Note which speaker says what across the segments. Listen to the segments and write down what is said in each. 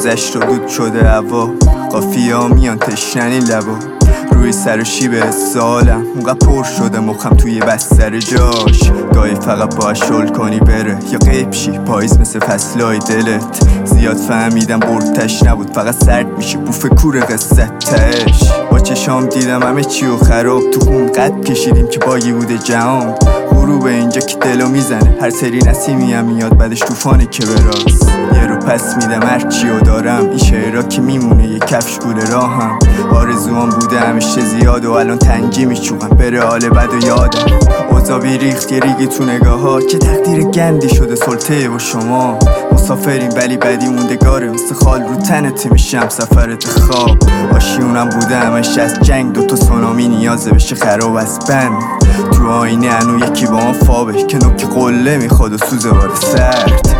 Speaker 1: گذشت و دود شده هوا، قافیه ها میان تشنن این لبا، روی سر و شیب سالم اونقدر پر شده مخم توی بستر جاش. گاهی فقط باید شل کنی بره یا غیب شی، پاییز مثل فصلای دلت. زیاد فهمیدم بردتش نبود، فقط سرد میشی بوف کور قصت تش. با چشام دیدم همه چی و خراب، تو خون قد کشیدیم که باگی بوده جهان. غروب اینجا که دلو میزنه، هر سری نسیمی هم میاد بعدش طوفانه که براست. یه رو پس میدم هر چیو دارم، این شعرها که میمونه یه کفش گول راهم. آرزوام بوده همیشه زیاد و الان تنگی میچوغم بره حال بد و یادم. اوضاع ریخت یه ریگی تو نگاه ها، چه تقدیر گندی شده سلطه و شما. مسافریم ولی بدی موندگاره، مثل خال رو تنت میشم سفرت خواب. آشیونم بوده همش از جنگ، دوتا سونامی نیازه بشه خراب از بند. تو آینه انو یکی با ما فابه که نوک قله میخواد و سوزه بار سرد.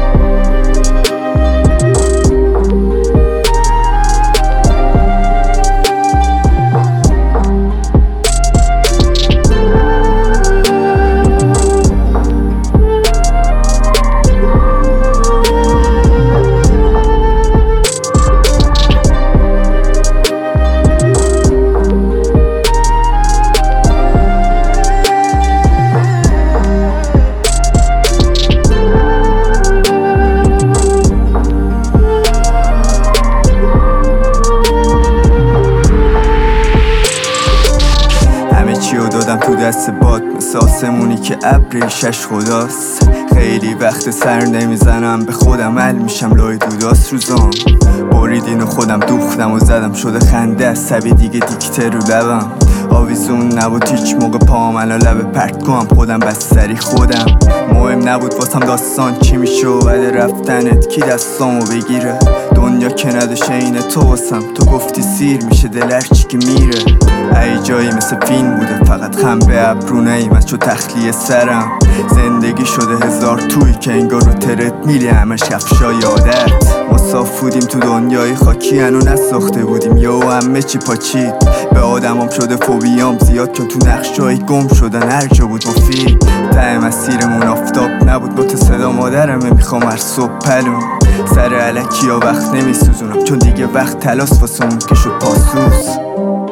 Speaker 1: دادم تو دست باد مثل آسمونی که ابر ریشش خداست. خیلی وقت سر نمیزنم به خودم، حل میشم لای دوداست روزام. بریدین و خودم دوختم و زدم شده خنده از سبی دیگه دیکته رو لبم. آویزون نبود هیچ موقع پام الان لبه پرت کنم خودم بستری خودم. مهم نبود واسم داستان چی میشه و بعد رفتنت کی دستامو بگیره. دنیا که نداشه اینه تو واسم، تو گفتی سیر میشه دل هرچی که میره. ای جایی مثل فیلم بوده فقط خم به ابرو نیمت چو تخلیه سرم. زندگی شده هزار توی که انگار رو ترت میله همش کفشای عادت. ما صاف بودیم تو دنیای خاکی هنو نساخته بودیم یا همه چی پاچید. به آدمام شده فوبیام زیاد چون تو نقشای گم شدن هر جا بود مفید. ته مسیرمون آفتاب نبود نوت صدا مادرمه میخوام هر صبح پلون. سر علکی ها وقت نمیسوزونم چون دیگه وقت تلاس واسمون که شد پاسوس.